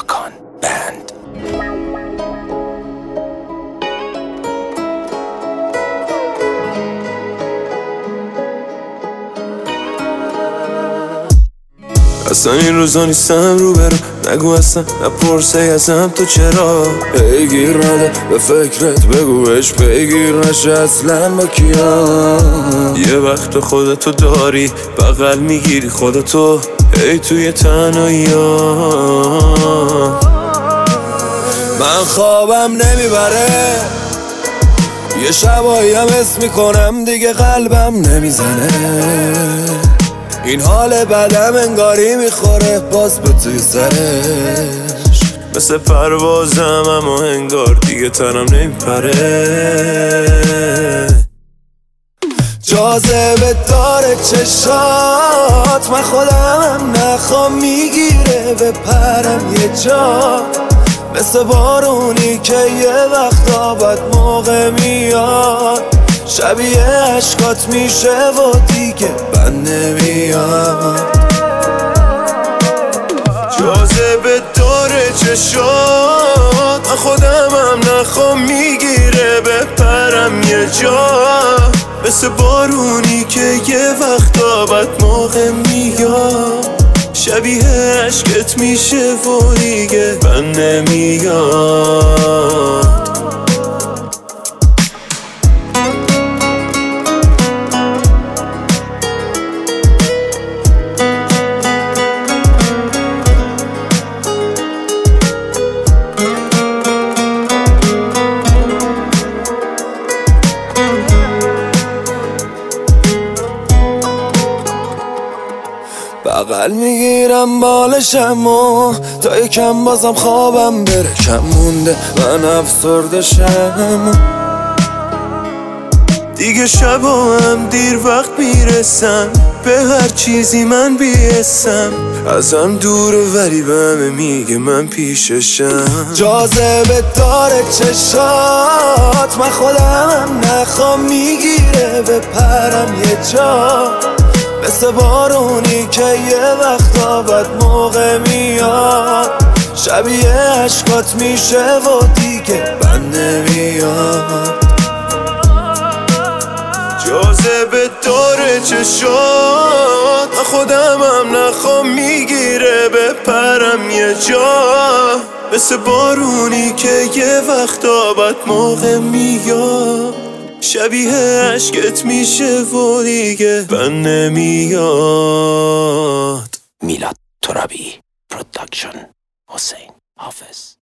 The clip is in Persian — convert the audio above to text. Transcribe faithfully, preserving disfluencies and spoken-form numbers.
ماکان بند. اصلا این روزا نیستم رو برم، نگو اصلا نپرسه ازم تو چرا پیگیر نده به فکرت، بگوش پیگیر نشه اصلا با کیا. یه وقت خودتو داری بغل میگیری خودتو ای توی تنهایی ها. من خوابم نمیبره، یه شبایی هم حس میکنم دیگه قلبم نمیزنه. این حال بدم انگاری میخوره باز به توی سرش، مثل پروازم اما انگار دیگه تنم نمیپره. جاذبه داره چشات، من خودم نخوام میگیره به پرم یه جا، مثل بارونی که یه وقتا بد موقع میاد، شبیه عشقات میشه و دیگه بند نمیاد. جاذبه داره چشات، من خودم هم نخوام میگیره به پرم یه جا، مثل بارونی که یه وقتا بد موقع میاد، شبیه عشقت میشه و دیگه بند نمیاد. بغل میگیرم بالشم و تا یکم بازم خوابم بره کم مونده، من افسرده شم دیگه. شبا هم دیر وقت میرسم به هر چیزی من بیستم، ازم دوره ولی به همه میگه من پیششم. جاذبه داره چشات، من خودم نخوام میگیره به پرم یه جا، مثل بارونی که یه وقتا بد موقع میاد، شبیه عشقات میشه و دیگه بند نمیاد. جاذبه داره چشات، من خودم هم نخوام میگیره به پرم یه جا، مثل بارونی که یه وقتا بد موقع میاد، شبیه عشقت میشه و دیگه بند نمیاد. میلاد ترابی پروداکشن، حسین حافظ.